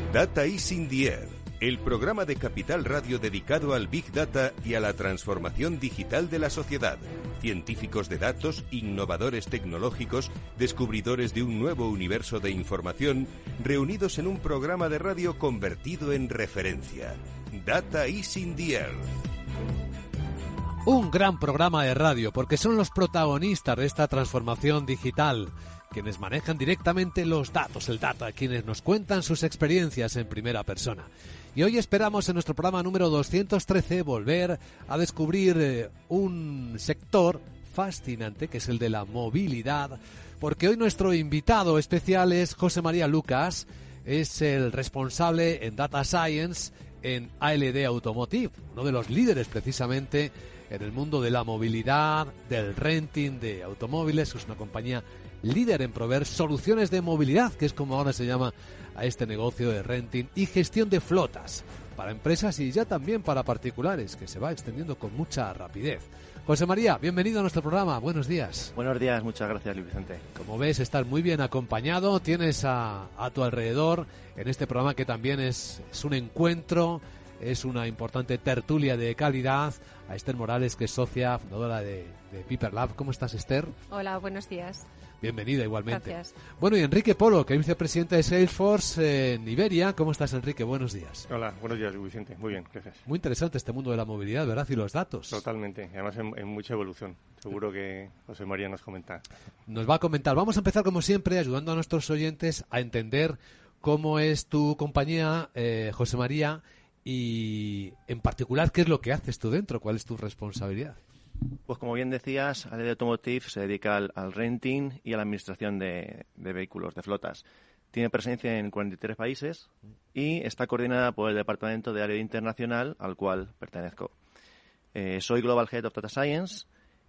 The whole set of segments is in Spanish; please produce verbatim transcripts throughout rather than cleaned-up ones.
Data is in the air, el programa de Capital Radio dedicado al Big Data y a la transformación digital de la sociedad. Científicos de datos, innovadores tecnológicos, descubridores de un nuevo universo de información, reunidos en un programa de radio convertido en referencia. Data is in the air. Un gran programa de radio, porque son los protagonistas de esta transformación digital, quienes manejan directamente los datos, el data, quienes nos cuentan sus experiencias en primera persona. Y hoy esperamos en nuestro programa número doscientos trece volver a descubrir eh, un sector fascinante, que es el de la movilidad, porque hoy nuestro invitado especial es José María Lucas, es el responsable en Data Science en A L D Automotive, uno de los líderes precisamente en el mundo de la movilidad, del renting de automóviles. Es una compañía líder en proveer soluciones de movilidad, que es como ahora se llama a este negocio de renting y gestión de flotas para empresas y ya también para particulares, que se va extendiendo con mucha rapidez. José María, bienvenido a nuestro programa. Buenos días. Buenos días, muchas gracias, Luis Vicente. Como ves, estás muy bien acompañado. Tienes a, a tu alrededor en este programa, que también es, es un encuentro, es una importante tertulia de calidad, a Esther Morales, que es socia fundadora de, de Piper Lab. ¿Cómo estás, Esther? Hola, buenos días. Bienvenida igualmente. Gracias. Bueno, y Enrique Polo, que es vicepresidente de Salesforce en Iberia. ¿Cómo estás, Enrique? Buenos días. Hola, buenos días, Vicente. Muy bien, gracias. Muy interesante este mundo de la movilidad, ¿verdad? Y los datos. Totalmente, además en, en mucha evolución. Seguro que José María nos comenta. Nos va a comentar. Vamos a empezar, como siempre, ayudando a nuestros oyentes a entender cómo es tu compañía, eh, José María, y en particular, ¿qué es lo que haces tú dentro? ¿Cuál es tu responsabilidad? Pues como bien decías, A L D Automotive se dedica al, al renting y a la administración de, de vehículos, de flotas. Tiene presencia en cuarenta y tres países y está coordinada por el Departamento de A L D Internacional, al cual pertenezco. Eh, soy Global Head of Data Science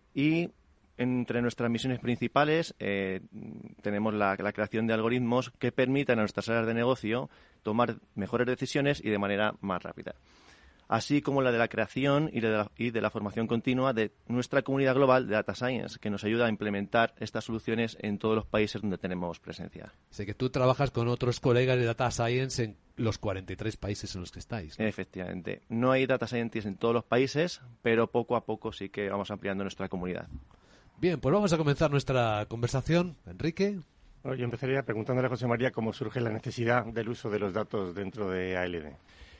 y entre nuestras misiones principales eh, tenemos la, la creación de algoritmos que permitan a nuestras áreas de negocio tomar mejores decisiones y de manera más rápida, así como la de la creación y de la, y de la formación continua de nuestra comunidad global de Data Science, que nos ayuda a implementar estas soluciones en todos los países donde tenemos presencia. Sé que tú trabajas con otros colegas de Data Science en los cuarenta y tres países en los que estáis, ¿no? Efectivamente. No hay Data Scientists en todos los países, pero poco a poco sí que vamos ampliando nuestra comunidad. Bien, pues vamos a comenzar nuestra conversación. Enrique. Bueno, yo empezaría preguntándole a José María cómo surge la necesidad del uso de los datos dentro de A L D.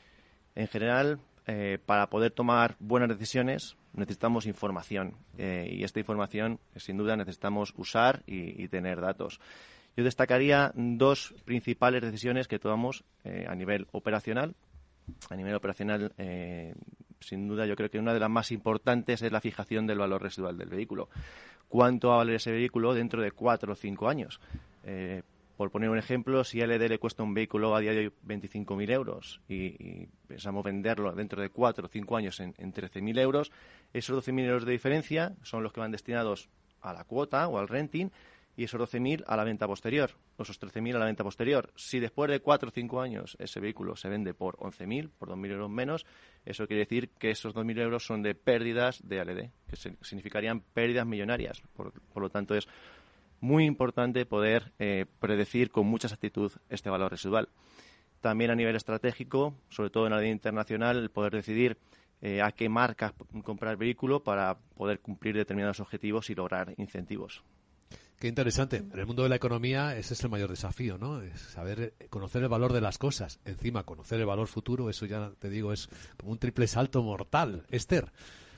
En general, eh, para poder tomar buenas decisiones necesitamos información eh, y esta información, sin duda, necesitamos usar y, y tener datos. Yo destacaría dos principales decisiones que tomamos eh, a nivel operacional. A nivel operacional, eh, sin duda, yo creo que una de las más importantes es la fijación del valor residual del vehículo. ¿Cuánto va a valer ese vehículo dentro de cuatro o cinco años? Eh, por poner un ejemplo, si a L D le cuesta un vehículo a día de hoy veinticinco mil euros y, y pensamos venderlo dentro de cuatro o cinco años en, en trece mil euros, esos doce mil euros de diferencia son los que van destinados a la cuota o al renting, y esos doce mil a la venta posterior, esos trece mil a la venta posterior. Si después de cuatro o cinco años ese vehículo se vende por once mil, por dos mil euros menos, eso quiere decir que esos dos mil euros son de pérdidas de A L D, que se, significarían pérdidas millonarias. Por, por lo tanto, es muy importante poder eh, predecir con mucha exactitud este valor residual. También a nivel estratégico, sobre todo en la línea internacional, el poder decidir eh, a qué marcas comprar el vehículo para poder cumplir determinados objetivos y lograr incentivos. Qué interesante. En el mundo de la economía ese es el mayor desafío, ¿no? Es saber conocer el valor de las cosas. Encima, conocer el valor futuro, eso ya te digo, es como un triple salto mortal. Esther.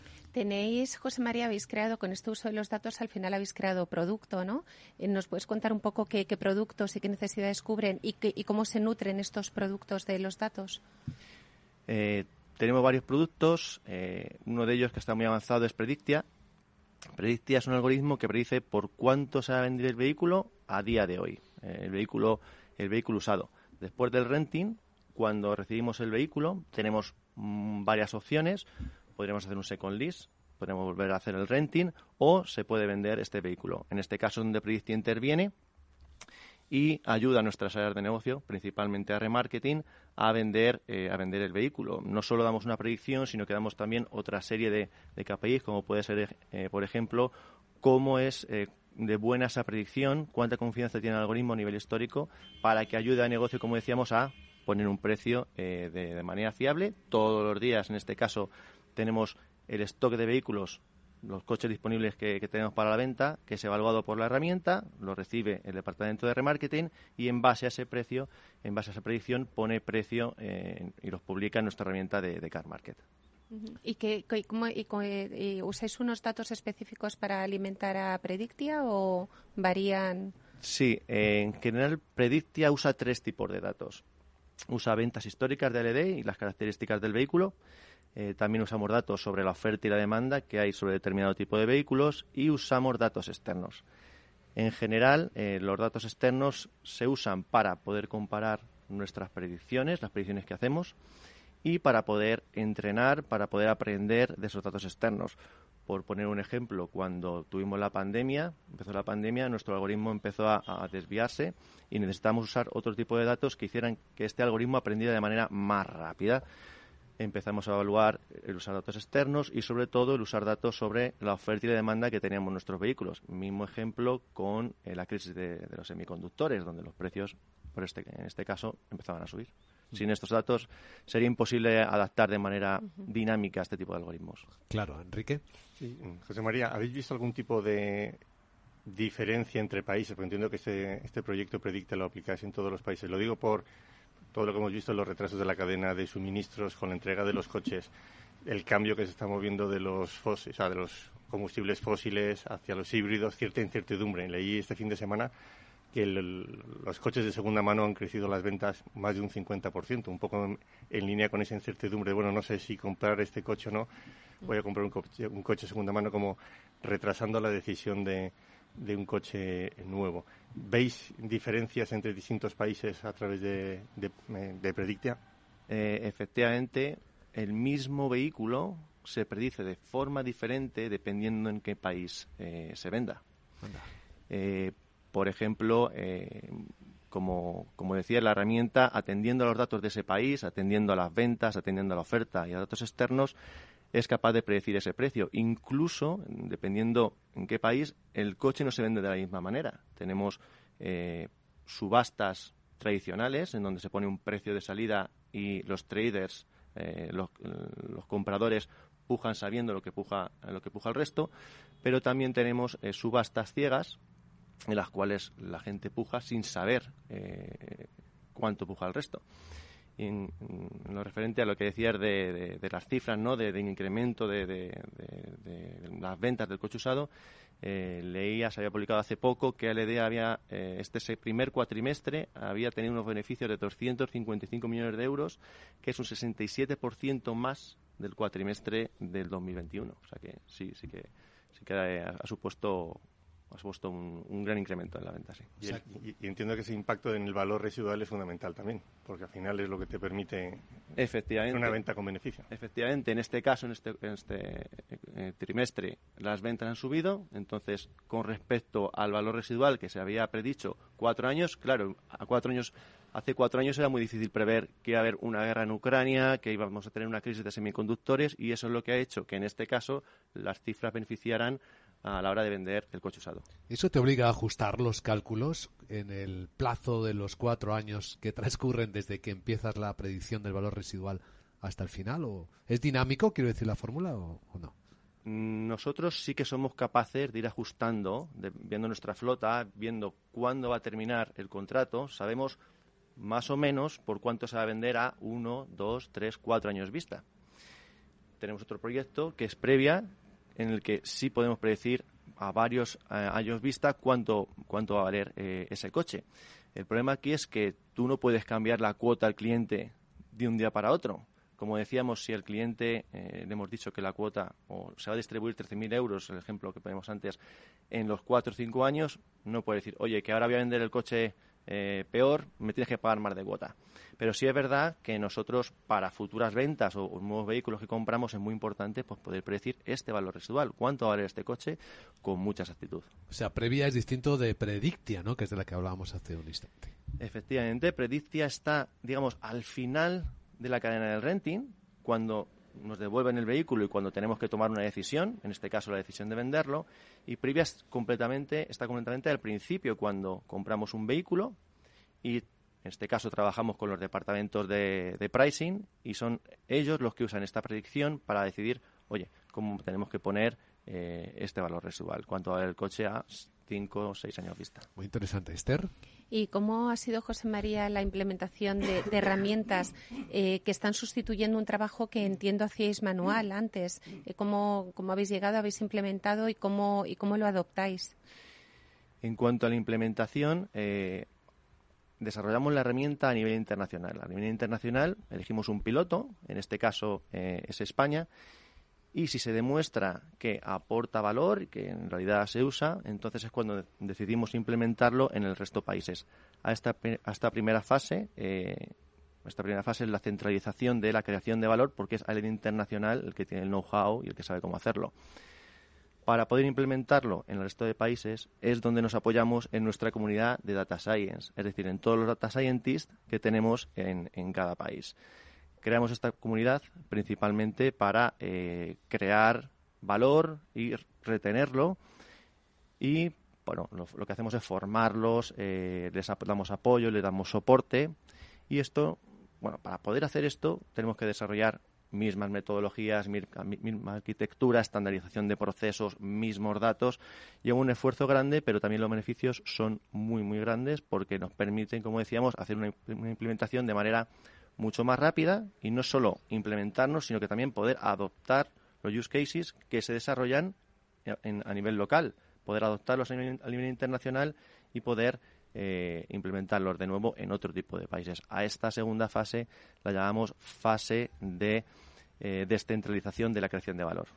Tenéis, José María, habéis creado, con este uso de los datos, al final habéis creado producto, ¿no? ¿Nos puedes contar un poco qué, qué productos y qué necesidades cubren y, qué, y cómo se nutren estos productos de los datos? Eh, tenemos varios productos. Eh, uno de ellos que está muy avanzado es Predictia. Predictia es un algoritmo que predice por cuánto se va a vender el vehículo a día de hoy, eh, el vehículo el vehículo usado. Después del renting, cuando recibimos el vehículo, tenemos mmm, varias opciones. Podríamos hacer un second lease, podemos volver a hacer el renting o se puede vender este vehículo. En este caso, donde Predictia interviene y ayuda a nuestras áreas de negocio, principalmente a remarketing, a vender eh, a vender el vehículo. No solo damos una predicción, sino que damos también otra serie de, de K P Is, como puede ser, eh, por ejemplo, cómo es eh, de buena esa predicción, cuánta confianza tiene el algoritmo a nivel histórico, para que ayude al negocio, como decíamos, a poner un precio eh, de, de manera fiable. Todos los días, en este caso, tenemos el stock de vehículos, los coches disponibles que, que tenemos para la venta, que es evaluado por la herramienta, lo recibe el departamento de remarketing y en base a ese precio, en base a esa predicción, pone precio eh, y los publica en nuestra herramienta de, de Car Market. ¿Y, que, y, cómo, y, y usáis unos datos específicos para alimentar a Predictia o varían? Sí, eh, en general Predictia usa tres tipos de datos. Usa ventas históricas de L E D y las características del vehículo. Eh, también usamos datos sobre la oferta y la demanda que hay sobre determinado tipo de vehículos y usamos datos externos. En general, eh, los datos externos se usan para poder comparar nuestras predicciones, las predicciones que hacemos, y para poder entrenar, para poder aprender de esos datos externos. Por poner un ejemplo, cuando tuvimos la pandemia, empezó la pandemia, nuestro algoritmo empezó a, a desviarse y necesitamos usar otro tipo de datos que hicieran que este algoritmo aprendiera de manera más rápida. Empezamos a evaluar el usar datos externos y, sobre todo, el usar datos sobre la oferta y la demanda que teníamos en nuestros vehículos. Mismo ejemplo con eh, la crisis de, de los semiconductores, donde los precios, por este, en este caso, empezaban a subir. Sin estos datos sería imposible adaptar de manera dinámica este tipo de algoritmos. Claro, Enrique. Sí, José María, ¿habéis visto algún tipo de diferencia entre países? Porque entiendo que este, este proyecto Predictia lo aplicáis en todos los países. Lo digo por todo lo que hemos visto en los retrasos de la cadena de suministros con la entrega de los coches, el cambio que se está moviendo de los fósiles, o sea, de los combustibles fósiles hacia los híbridos, cierta incertidumbre. Leí este fin de semana que el, el, los coches de segunda mano han crecido las ventas más de un cincuenta por ciento, un poco en, en línea con esa incertidumbre. Bueno, no sé si comprar este coche o no, voy a comprar un coche, un coche de segunda mano, como retrasando la decisión de, de un coche nuevo. ¿Veis diferencias entre distintos países a través de, de, de Predictia? Eh, efectivamente, el mismo vehículo se predice de forma diferente dependiendo en qué país eh, se venda. Eh, por ejemplo, eh, como, como decía, la herramienta, atendiendo a los datos de ese país, atendiendo a las ventas, atendiendo a la oferta y a datos externos, es capaz de predecir ese precio. Incluso, dependiendo en qué país, el coche no se vende de la misma manera. Tenemos eh, subastas tradicionales, en donde se pone un precio de salida y los traders, eh, los, los compradores, pujan sabiendo lo que puja, lo que puja el resto, pero también tenemos eh, subastas ciegas, en las cuales la gente puja sin saber eh, cuánto puja el resto. En, en lo referente a lo que decías de, de, de las cifras, ¿no?, de, de incremento de, de, de, de las ventas del coche usado, eh, leía, se había publicado hace poco que L E D había, eh, este primer cuatrimestre había tenido unos beneficios de doscientos cincuenta y cinco millones de euros, que es un sesenta y siete por ciento más del cuatrimestre del dos mil veintiuno. O sea que sí, sí que, sí que ha, ha supuesto... ha supuesto un, un gran incremento en la venta, sí. Y, el, y, y entiendo que ese impacto en el valor residual es fundamental también, porque al final es lo que te permite Efectivamente, una venta con beneficio. Efectivamente, en este caso, en este, en este eh, trimestre, las ventas han subido. Entonces, con respecto al valor residual que se había predicho cuatro años, claro, a cuatro años, hace cuatro años era muy difícil prever que iba a haber una guerra en Ucrania, que íbamos a tener una crisis de semiconductores, y eso es lo que ha hecho que en este caso las cifras beneficiaran a la hora de vender el coche usado. ¿Eso te obliga a ajustar los cálculos en el plazo de los cuatro años que transcurren desde que empiezas la predicción del valor residual hasta el final? ¿O es dinámico, quiero decir, la fórmula, o, o no? Nosotros sí que somos capaces de ir ajustando, de, viendo nuestra flota, viendo cuándo va a terminar el contrato. Sabemos más o menos por cuánto se va a vender a uno, dos, tres, cuatro años vista. Tenemos otro proyecto que es Previa, en el que sí podemos predecir a varios eh, años vista cuánto, cuánto va a valer eh, ese coche. El problema aquí es que tú no puedes cambiar la cuota al cliente de un día para otro. Como decíamos, si al cliente eh, le hemos dicho que la cuota o se va a distribuir trece mil euros, el ejemplo que ponemos antes, en los cuatro o cinco años, no puede decir, oye, que ahora voy a vender el coche eh, peor, me tienes que pagar más de cuota. Pero sí es verdad que nosotros, para futuras ventas o, o nuevos vehículos que compramos, es muy importante pues poder predecir este valor residual, cuánto vale este coche, con mucha exactitud. O sea, Previa es distinto de Predictia, ¿no?, que es de la que hablábamos hace un instante. Efectivamente, Predictia está, digamos, al final de la cadena del renting, cuando nos devuelven el vehículo y cuando tenemos que tomar una decisión, en este caso la decisión de venderlo, y Previa es completamente, está completamente al principio, cuando compramos un vehículo y En este caso trabajamos con los departamentos de, de pricing y son ellos los que usan esta predicción para decidir, oye, cómo tenemos que poner eh, este valor residual, cuánto vale el coche a cinco o seis años vista. Muy interesante. Esther. ¿Y cómo ha sido, José María, la implementación de, de herramientas eh, que están sustituyendo un trabajo que entiendo hacíais manual antes? Eh, ¿cómo, ¿Cómo habéis llegado, habéis implementado y cómo, y cómo lo adoptáis? En cuanto a la implementación, eh, desarrollamos la herramienta a nivel internacional. A nivel internacional elegimos un piloto, en este caso eh, es España, y si se demuestra que aporta valor y que en realidad se usa, entonces es cuando decidimos implementarlo en el resto de países. A esta, a esta primera fase, eh, esta primera fase es la centralización de la creación de valor, porque es a nivel internacional el que tiene el know-how y el que sabe cómo hacerlo. Para poder implementarlo en el resto de países es donde nos apoyamos en nuestra comunidad de Data Science, es decir, en todos los Data Scientists que tenemos en, en cada país. Creamos esta comunidad principalmente para eh, crear valor y retenerlo y, bueno, lo, lo que hacemos es formarlos, eh, les damos apoyo, les damos soporte y esto, bueno, para poder hacer esto tenemos que desarrollar mismas metodologías, misma arquitectura, estandarización de procesos, mismos datos. Lleva un esfuerzo grande, pero también los beneficios son muy, muy grandes porque nos permiten, como decíamos, hacer una, una implementación de manera mucho más rápida y no solo implementarnos, sino que también poder adoptar los use cases que se desarrollan en, a nivel local, poder adoptarlos a nivel, a nivel internacional y poder eh, implementarlos de nuevo en otro tipo de países. A esta segunda fase la llamamos fase de eh, descentralización de la creación de valor.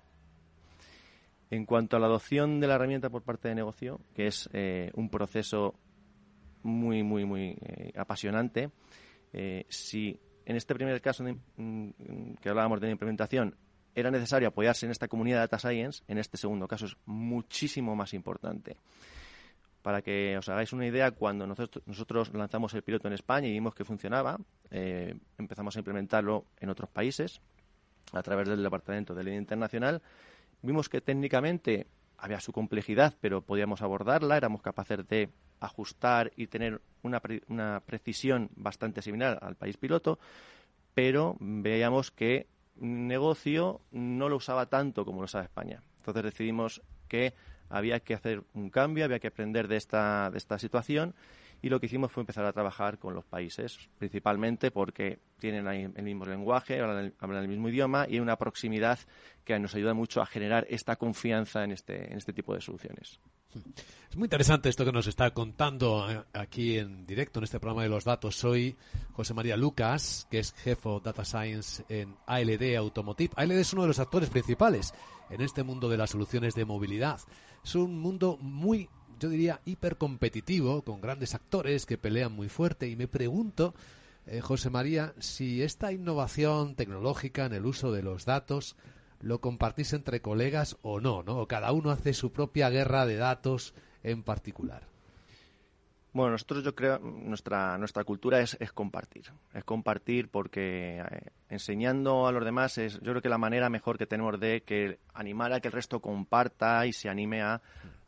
En cuanto a la adopción de la herramienta por parte de negocio, que es eh, un proceso muy, muy, muy eh, apasionante, eh, si en este primer caso de, mm, que hablábamos de la implementación era necesario apoyarse en esta comunidad de Data Science, en este segundo caso es muchísimo más importante. Para que os hagáis una idea, cuando nosotros, nosotros lanzamos el piloto en España y vimos que funcionaba, eh, empezamos a implementarlo en otros países a través del Departamento de Línea Internacional. Vimos que técnicamente había su complejidad, pero podíamos abordarla, éramos capaces de ajustar y tener una, pre una precisión bastante similar al país piloto, pero veíamos que negocio no lo usaba tanto como lo usaba España. Entonces decidimos que había que hacer un cambio, había que aprender de esta, de esta situación y lo que hicimos fue empezar a trabajar con los países, principalmente porque tienen ahí el mismo lenguaje, hablan el, hablan el mismo idioma y hay una proximidad que nos ayuda mucho a generar esta confianza en este, en este tipo de soluciones. Es muy interesante esto que nos está contando aquí en directo en este programa de los datos. Soy José María Lucas, que es jefe de Data Science en A L D Automotive. A L D es uno de los actores principales en este mundo de las soluciones de movilidad. Es un mundo muy, yo diría, hipercompetitivo, con grandes actores que pelean muy fuerte. Y me pregunto, eh, José María, si esta innovación tecnológica en el uso de los datos lo compartís entre colegas o no, ¿no? O cada uno hace su propia guerra de datos en particular. Bueno, nosotros yo creo, nuestra nuestra cultura es, es compartir. Es compartir porque eh, enseñando a los demás es, yo creo que la manera mejor que tenemos de que animar a que el resto comparta y se anime a,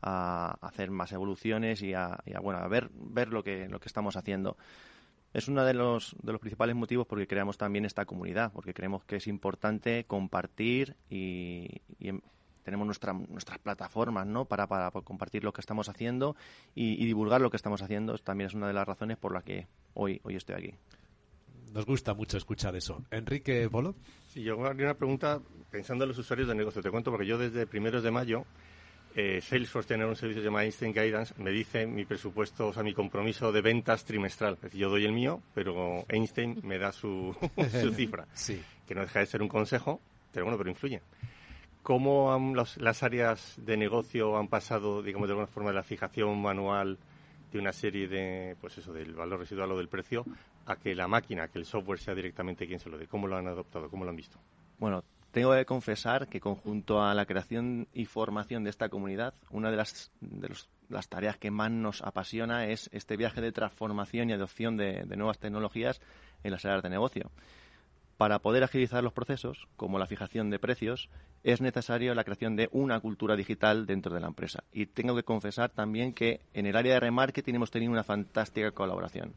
a hacer más evoluciones y a, y a bueno, a ver ver lo que lo que estamos haciendo. Es uno de los, de los principales motivos porque creamos también esta comunidad, porque creemos que es importante compartir y, y tenemos nuestra, nuestras plataformas, ¿no? para, para, para compartir lo que estamos haciendo y, y divulgar lo que estamos haciendo. También es una de las razones por las que hoy, hoy estoy aquí. Nos gusta mucho escuchar eso. Enrique Bolo. Sí, yo haría una pregunta pensando en los usuarios de negocio. Te cuento porque yo desde primeros de mayo Eh, Salesforce tiene un servicio llamado Instant Guidance, me dice mi presupuesto, o sea, mi compromiso de ventas trimestral. Es decir, yo doy el mío, pero Einstein me da su, su cifra, sí. Que no deja de ser un consejo, pero bueno, pero influye. ¿Cómo han, los, las áreas de negocio han pasado, digamos, de alguna forma de la fijación manual de una serie de, pues eso, del valor residual o del precio, a que la máquina, que el software sea directamente quien se lo dé? ¿Cómo lo han adoptado? ¿Cómo lo han visto? Bueno, tengo que confesar que conjunto a la creación y formación de esta comunidad, una de las, de los, las tareas que más nos apasiona es este viaje de transformación y adopción de, de nuevas tecnologías en las áreas de negocio. Para poder agilizar los procesos, como la fijación de precios, es necesario la creación de una cultura digital dentro de la empresa. Y tengo que confesar también que en el área de remarketing hemos tenido una fantástica colaboración.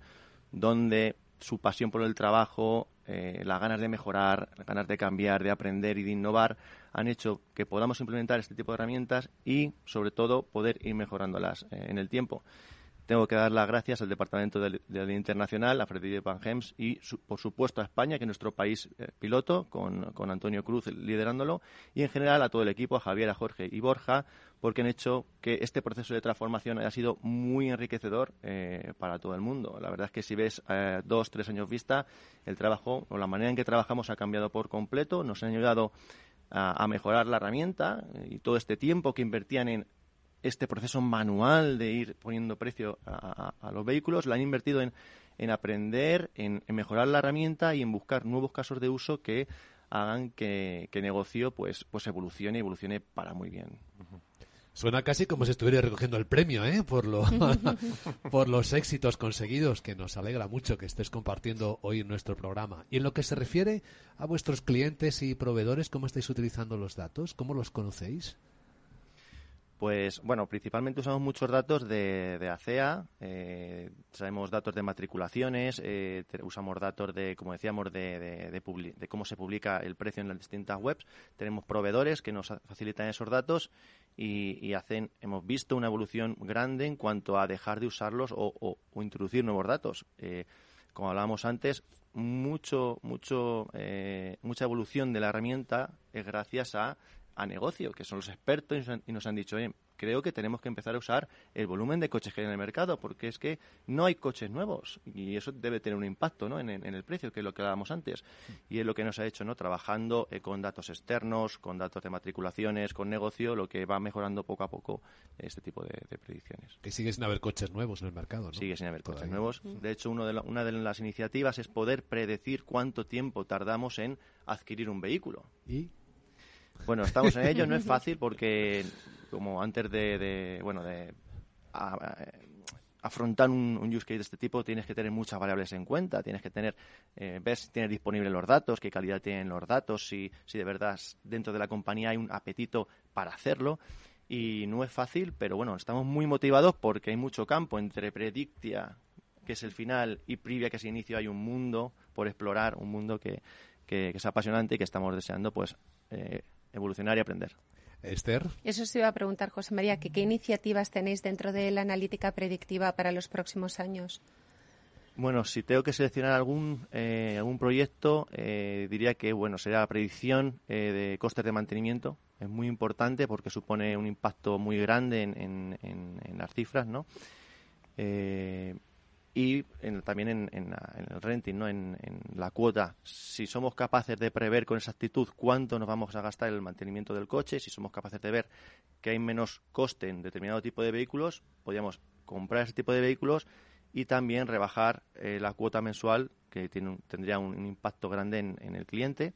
donde su pasión por el trabajo, eh, las ganas de mejorar, las ganas de cambiar, de aprender y de innovar han hecho que podamos implementar este tipo de herramientas y, sobre todo, poder ir mejorándolas eh, en el tiempo. Tengo que dar las gracias al Departamento de la Internacional, a Frederic Van Hems y, su, por supuesto, a España, que es nuestro país eh, piloto, con, con Antonio Cruz liderándolo, y en general a todo el equipo, a Javier, a Jorge y Borja, porque han hecho que este proceso de transformación haya sido muy enriquecedor eh, para todo el mundo. La verdad es que si ves eh, dos, tres años vista, el trabajo o la manera en que trabajamos ha cambiado por completo, nos han ayudado a, a mejorar la herramienta y todo este tiempo que invertían en este proceso manual de ir poniendo precio a, a, a los vehículos, lo han invertido en, en aprender, en, en mejorar la herramienta y en buscar nuevos casos de uso que hagan que, que el negocio pues, pues evolucione y evolucione para muy bien. Suena casi como si estuviera recogiendo el premio, ¿eh? Por, lo, por los éxitos conseguidos, que nos alegra mucho que estés compartiendo hoy en nuestro programa. Y en lo que se refiere a vuestros clientes y proveedores, ¿cómo estáis utilizando los datos? ¿Cómo los conocéis? Pues, bueno, principalmente usamos muchos datos de, de A C E A, eh, sabemos datos de matriculaciones, eh, te, usamos datos de, como decíamos, de, de, de, publi, de cómo se publica el precio en las distintas webs. Tenemos proveedores que nos facilitan esos datos y, y hacen, hemos visto una evolución grande en cuanto a dejar de usarlos o, o, o introducir nuevos datos. Eh, como hablábamos antes, mucho, mucho, eh, mucha evolución de la herramienta es gracias a a negocio, que son los expertos y nos han, y nos han dicho, oye, creo que tenemos que empezar a usar el volumen de coches que hay en el mercado, porque es que no hay coches nuevos y eso debe tener un impacto, ¿no? en, en el precio, que es lo que hablábamos antes. Y es lo que nos ha hecho, ¿no? Trabajando eh, con datos externos, con datos de matriculaciones, con negocio, lo que va mejorando poco a poco este tipo de, de predicciones. Que sigue sin haber coches nuevos en el mercado, ¿no? Sigue sin haber Todavía. coches nuevos. De hecho, uno de la, una de las iniciativas es poder predecir cuánto tiempo tardamos en adquirir un vehículo. ¿Y? Bueno, estamos en ello, no es fácil porque, como antes de, de bueno, de a, a, afrontar un, un use case de este tipo, tienes que tener muchas variables en cuenta, tienes que tener, eh, ver si tienes disponibles los datos, qué calidad tienen los datos, si, si de verdad dentro de la compañía hay un apetito para hacerlo. Y no es fácil, pero bueno, estamos muy motivados porque hay mucho campo entre Predictia, que es el final, y Privia, que es el inicio. Hay un mundo por explorar, un mundo que, que, que es apasionante y que estamos deseando pues eh, evolucionar y aprender. Esther. Eso se iba a preguntar, José María, que qué iniciativas tenéis dentro de la analítica predictiva para los próximos años. Bueno, si tengo que seleccionar algún eh, algún proyecto, eh, diría que bueno será la predicción eh, de costes de mantenimiento. Es muy importante porque supone un impacto muy grande en, en, en, en las cifras, ¿no? Eh, y en, también en, en, en el renting, ¿no? En, en la cuota. Si somos capaces de prever con exactitud cuánto nos vamos a gastar en el mantenimiento del coche, si somos capaces de ver que hay menos coste en determinado tipo de vehículos, podríamos comprar ese tipo de vehículos y también rebajar eh, la cuota mensual, que tiene un, tendría un, un impacto grande en, en el cliente.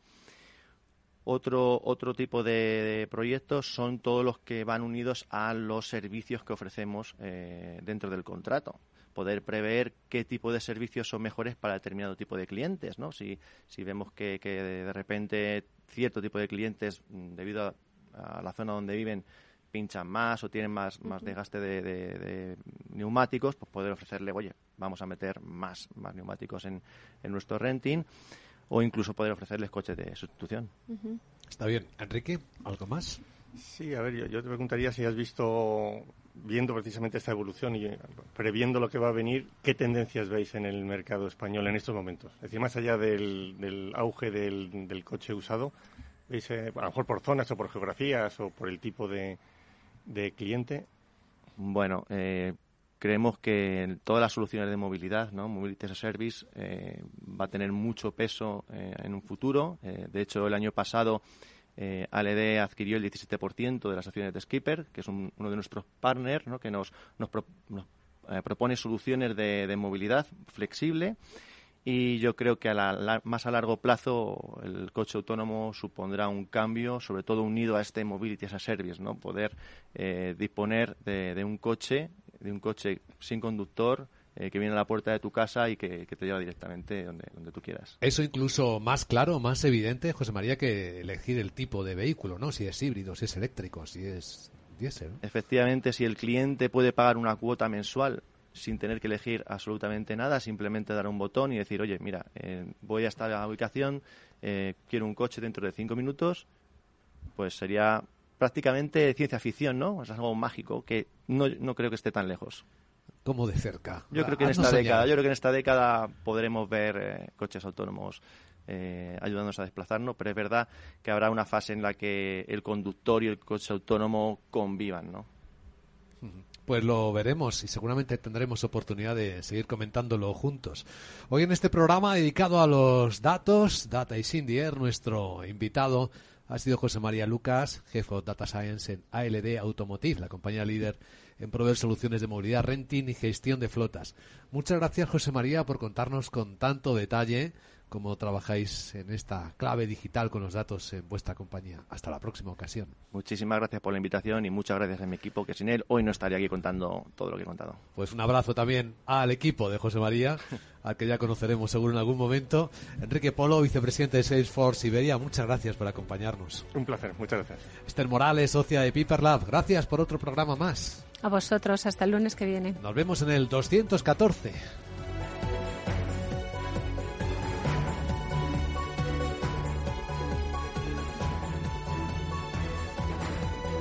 Otro, otro tipo de, de proyectos son todos los que van unidos a los servicios que ofrecemos eh, dentro del contrato. Poder prever qué tipo de servicios son mejores para determinado tipo de clientes, ¿no? Si, si vemos que, que de repente cierto tipo de clientes, debido a, a la zona donde viven, pinchan más o tienen más, más desgaste de, de, de neumáticos, pues poder ofrecerle, oye, vamos a meter más, más neumáticos en, en nuestro renting, o incluso poder ofrecerles coches de sustitución. Uh-huh. Está bien. Enrique, ¿algo más? Sí, a ver, yo, yo te preguntaría si has visto, viendo precisamente esta evolución y previendo lo que va a venir, ¿qué tendencias veis en el mercado español en estos momentos? Es decir, más allá del, del auge del, del coche usado, ¿veis, eh, a lo mejor por zonas o por geografías o por el tipo de, de cliente? Bueno, eh, creemos que todas las soluciones de movilidad, ¿no? Mobility as a Service, eh, va a tener mucho peso eh, en un futuro. Eh, de hecho, el año pasado eh, A L D adquirió el diecisiete por ciento de las acciones de Skipper, que es un, uno de nuestros partners, ¿no? Que nos, nos, pro, nos eh, propone soluciones de, de movilidad flexible. Y yo creo que a la, la, más a largo plazo el coche autónomo supondrá un cambio, sobre todo unido a este Mobility as a Service, ¿no? Poder eh, disponer de, de un coche, de un coche sin conductor, eh, que viene a la puerta de tu casa y que, que te lleva directamente donde, donde tú quieras. Eso incluso más claro, más evidente, José María, que elegir el tipo de vehículo, ¿no? Si es híbrido, si es eléctrico, si es diésel. Efectivamente, si el cliente puede pagar una cuota mensual sin tener que elegir absolutamente nada, simplemente dar un botón y decir, oye, mira, eh, voy a esta ubicación, eh, quiero un coche dentro de cinco minutos, pues sería prácticamente ciencia ficción, ¿no? Es algo mágico que no, no creo que esté tan lejos. Como de cerca. Yo creo que en esta década, yo creo que en esta década podremos ver eh, coches autónomos eh, ayudándonos a desplazarnos, pero es verdad que habrá una fase en la que el conductor y el coche autónomo convivan, ¿no? Pues lo veremos y seguramente tendremos oportunidad de seguir comentándolo juntos. Hoy en este programa dedicado a los datos, Data is in the Air, nuestro invitado ha sido José María Lucas, jefe de Data Science en A L D Automotive, la compañía líder en proveer soluciones de movilidad, renting y gestión de flotas. Muchas gracias, José María, por contarnos con tanto detalle cómo trabajáis en esta clave digital con los datos en vuestra compañía. Hasta la próxima ocasión. Muchísimas gracias por la invitación y muchas gracias a mi equipo, que sin él hoy no estaría aquí contando todo lo que he contado. Pues un abrazo también al equipo de José María, al que ya conoceremos seguro en algún momento. Enrique Polo, vicepresidente de Salesforce Iberia, muchas gracias por acompañarnos. Un placer, muchas gracias. Esther Morales, socia de Piper Lab, gracias por otro programa más. A vosotros, hasta el lunes que viene. Nos vemos en el doscientos catorce.